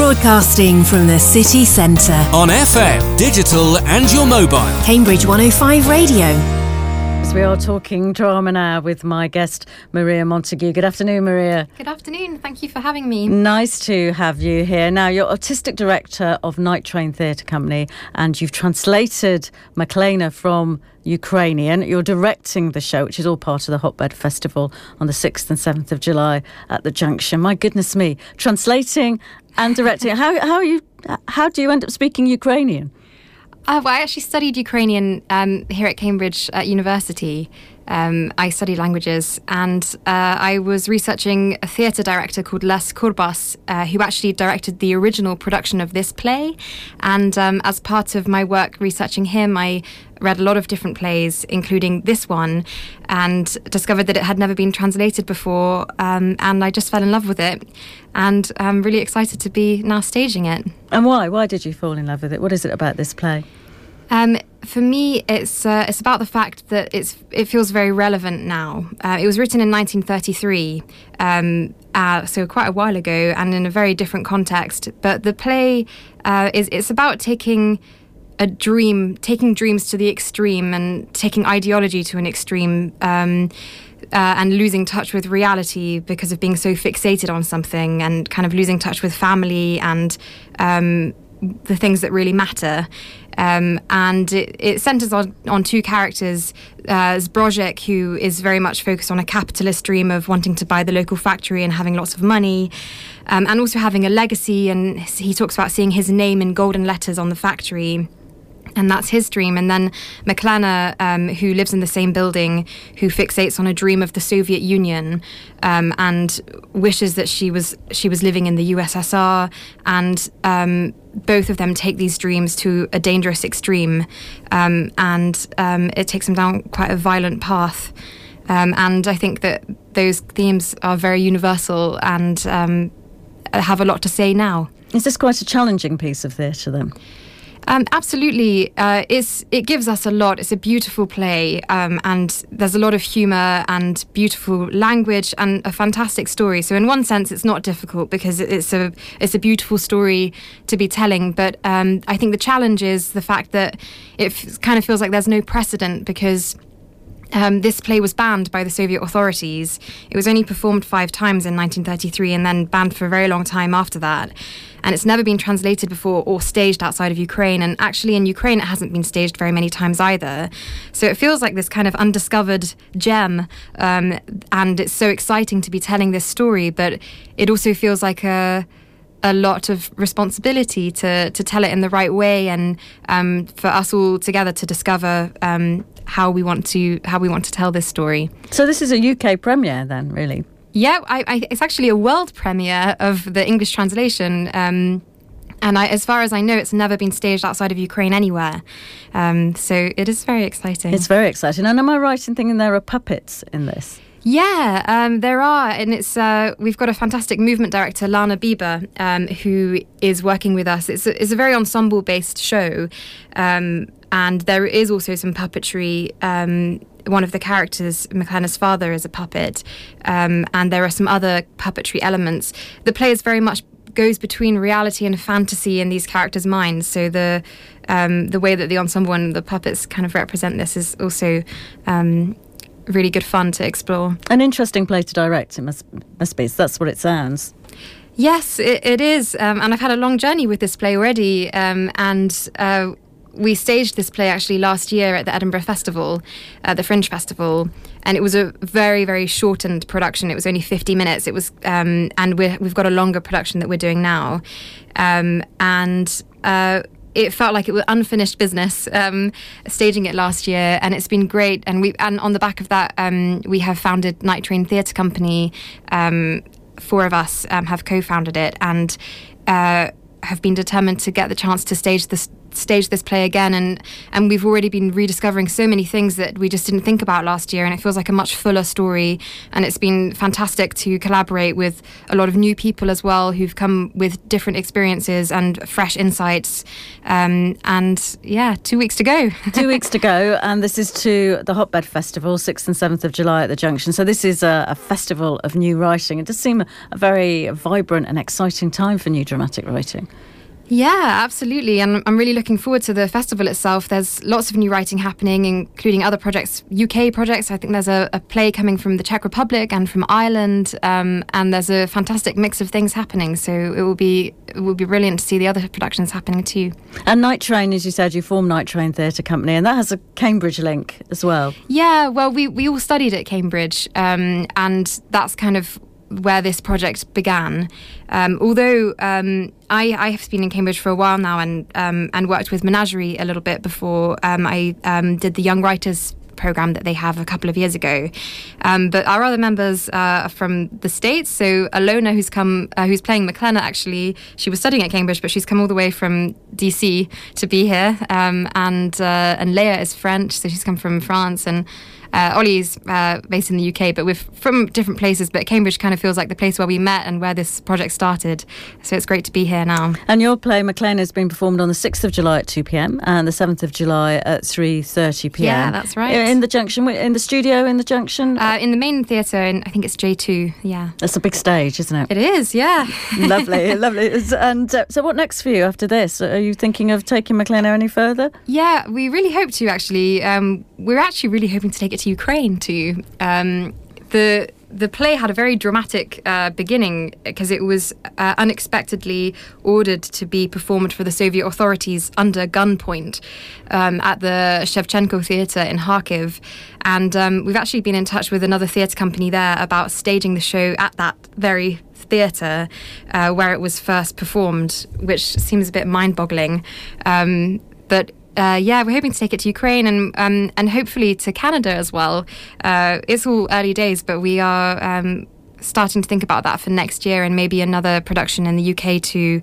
Broadcasting from the city centre. On FM, digital and your mobile. Cambridge 105 Radio. We are talking drama now with my guest, Maria Montague. Good afternoon, Maria. Good afternoon. Thank you for having me. Nice to have you here. Now, you're artistic director of Night Train Theatre Company, and you've translated Maklena from Ukrainian. You're directing the show, which is all part of the Hotbed Festival on the 6th and 7th of July at the Junction. My goodness me, translating and directing. How do you end up speaking Ukrainian? Well, I actually studied Ukrainian here at Cambridge University. I studied languages, and I was researching a theatre director called Les Kurbas, who actually directed the original production of this play. And as part of my work researching him, I read a lot of different plays, including this one, and discovered that it had never been translated before, and I just fell in love with it. And I'm really excited to be now staging it. And why? Why did you fall in love with it? What is it about this play? For me, it's about the fact that it feels very relevant now. It was written in 1933, so quite a while ago, and in a very different context. But the play it's about taking dreams to the extreme and taking ideology to an extreme, and losing touch with reality because of being so fixated on something, and kind of losing touch with family and the things that really matter. And it centres on two characters, Zbrojek, who is very much focused on a capitalist dream of wanting to buy the local factory and having lots of money, and also having a legacy, and he talks about seeing his name in golden letters on the factory. And that's his dream. And then Maklena, who lives in the same building, who fixates on a dream of the Soviet Union, and wishes that she was living in the USSR. And both of them take these dreams to a dangerous extreme, and it takes them down quite a violent path. And I think that those themes are very universal and have a lot to say now. Is this quite a challenging piece of theatre then? Absolutely. It gives us a lot. It's a beautiful play, and there's a lot of humour and beautiful language and a fantastic story. So in one sense, it's not difficult because it's a beautiful story to be telling. But I think the challenge is the fact that it kind of feels like there's no precedent, because this play was banned by the Soviet authorities. It was only performed 5 times in 1933 and then banned for a very long time after that. And it's never been translated before or staged outside of Ukraine. And actually in Ukraine, it hasn't been staged very many times either. So it feels like this kind of undiscovered gem. And it's so exciting to be telling this story. But it also feels like a lot of responsibility to tell it in the right way, and for us all together to discover how we want to tell this story. So this is a UK premiere then, really? Yeah, it's actually a world premiere of the English translation. And as far as I know, it's never been staged outside of Ukraine anywhere. So it is very exciting. It's very exciting. And am I right in thinking there are puppets in this? Yeah, there are, and we've got a fantastic movement director, Lana Bieber, who is working with us. It's a very ensemble-based show, and there is also some puppetry. One of the characters, Maklena's father, is a puppet, and there are some other puppetry elements. The play is very much goes between reality and fantasy in these characters' minds. So the way that the ensemble and the puppets kind of represent this is also really good fun to explore. An interesting play to direct, it must be. That's what it sounds. Yes, it is. And I've had a long journey with this play already. And we staged this play actually last year at the Edinburgh Festival, the Fringe Festival. And it was a very, very shortened production. It was only 50 minutes. It was, and we've got a longer production that we're doing now. It felt like it was unfinished business, staging it last year, and it's been great. And on the back of that, we have founded Night Train Theatre Company. 4 of us have co-founded it, and have been determined to get the chance to stage stage this play again, and we've already been rediscovering so many things that we just didn't think about last year, and it feels like a much fuller story. And it's been fantastic to collaborate with a lot of new people as well, who've come with different experiences and fresh insights. And 2 weeks to go. 2 weeks to go, and this is to the Hotbed Festival, 6th and 7th of July at the Junction. So this is a festival of new writing. It does seem a very vibrant and exciting time for new dramatic writing. Yeah, absolutely. And I'm really looking forward to the festival itself. There's lots of new writing happening, including other projects, UK projects. I think there's a play coming from the Czech Republic and from Ireland. And there's a fantastic mix of things happening. So it will be brilliant to see the other productions happening too. And Night Train, as you said, you formed Night Train Theatre Company, and that has a Cambridge link as well. Yeah, well, we all studied at Cambridge, and that's kind of where this project began. Although I have been in Cambridge for a while now, and worked with Menagerie a little bit before I did the Young Writers program that they have a couple of years ago. But our other members are from the States. So Alona, who's playing McLenna, actually, she was studying at Cambridge, but she's come all the way from DC to be here. And Leah is French, so she's come from France, and Ollie's based in the UK, but we're from different places. But Cambridge kind of feels like the place where we met and where this project started. So it's great to be here now. And your play, McLenna, has been performed on the 6th of July at 2 p.m. and the 7th of July at 3:30 p.m. Yeah, that's right. In the Junction, in the studio in the Junction? In the main theatre, and I think it's J2, yeah. That's a big stage, isn't it? It is, yeah. Lovely, lovely. And so what next for you after this? Are you thinking of taking McLenna any further? Yeah, we really hope to, actually. We're actually really hoping to take it to Ukraine too. The play had a very dramatic beginning because it was unexpectedly ordered to be performed for the Soviet authorities under gunpoint at the Shevchenko Theatre in Kharkiv. And we've actually been in touch with another theatre company there about staging the show at that very theatre where it was first performed, which seems a bit mind-boggling. But we're hoping to take it to Ukraine and hopefully to Canada as well. It's all early days, but we are starting to think about that for next year, and maybe another production in the UK too.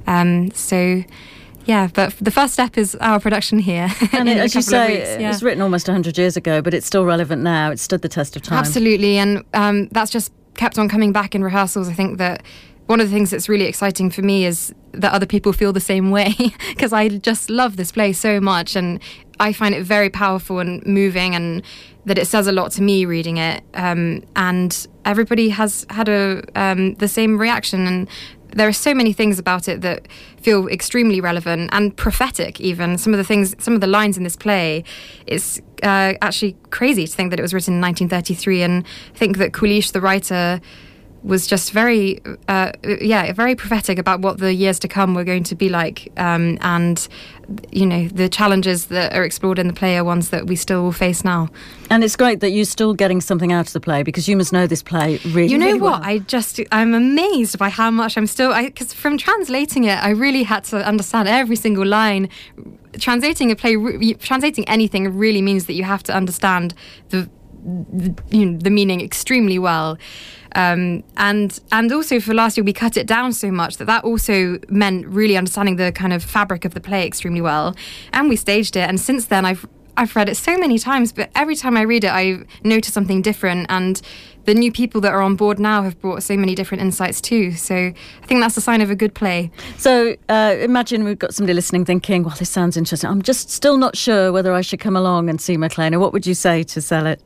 But the first step is our production here. And as you say, it was written almost 100 years ago, but it's still relevant now. It's stood the test of time. Absolutely, and that's just kept on coming back in rehearsals. I think that one of the things that's really exciting for me is that other people feel the same way, because I just love this play so much, and I find it very powerful and moving, and that it says a lot to me reading it. And everybody has had the same reaction, and there are so many things about it that feel extremely relevant and prophetic even. Some of the lines in this play, it's actually crazy to think that it was written in 1933, and I think that Kulish, the writer, was just very prophetic about what the years to come were going to be like, and the challenges that are explored in the play are ones that we still will face now. And it's great that you're still getting something out of the play, because you must know this play really, really well. I'm amazed by how much because from translating it, I really had to understand every single line. Translating a play, translating anything really means that you have to understand the meaning extremely well. And also for last year we cut it down so much that also meant really understanding the kind of fabric of the play extremely well, and we staged it. And since then I've read it so many times, but every time I read it I notice something different, and the new people that are on board now have brought so many different insights too. So I think that's a sign of a good play. So imagine we've got somebody listening thinking, well, this sounds interesting, I'm just still not sure whether I should come along and see McLenna. What would you say to sell it?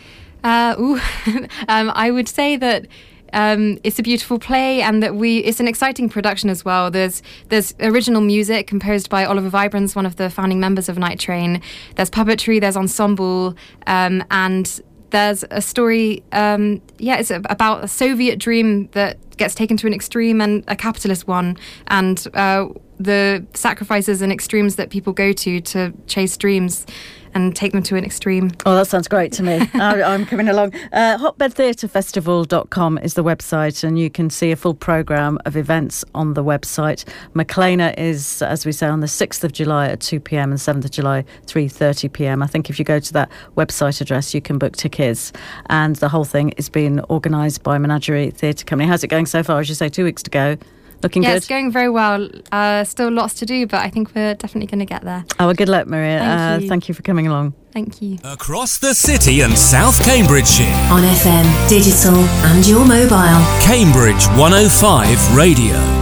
I would say that it's a beautiful play, and that it's an exciting production as well. There's original music composed by Oliver Vibrans, one of the founding members of Night Train. There's puppetry, there's ensemble, and there's a story, it's about a Soviet dream that gets taken to an extreme and a capitalist one, and the sacrifices and extremes that people go to chase dreams and take them to an extreme. Oh, that sounds great to me. I'm coming along. Hotbedtheatrefestival.com is the website, and you can see a full programme of events on the website. McLenna is, as we say, on the 6th of July at 2 p.m. and 7th of July, 3:30 p.m. I think if you go to that website address, you can book tickets. And the whole thing is being organised by Menagerie Theatre Company. How's it going so far? As you say, 2 weeks to go. Looking good? Yeah, it's going very well. Still lots to do, but I think we're definitely going to get there. Oh, well, good luck, Maria. Thank you for coming along. Thank you. Across the city and South Cambridgeshire. On FM, digital and your mobile. Cambridge 105 Radio.